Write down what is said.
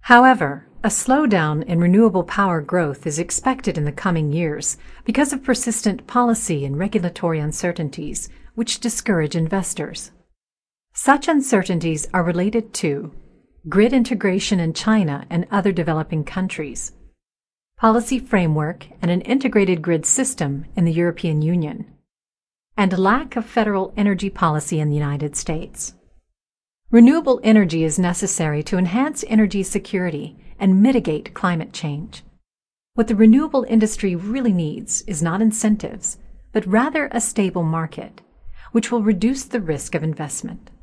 However, a slowdown in renewable power growth is expected in the coming years because of persistent policy and regulatory uncertainties, which discourage investors. Such uncertainties are related to grid integration in China and other developing countries, policy framework and an integrated grid system in the European Union, and lack of federal energy policy in the United States. Renewable energy is necessary to enhance energy security and mitigate climate change. What the renewable industry really needs is not incentives, but rather a stable market, which will reduce the risk of investment.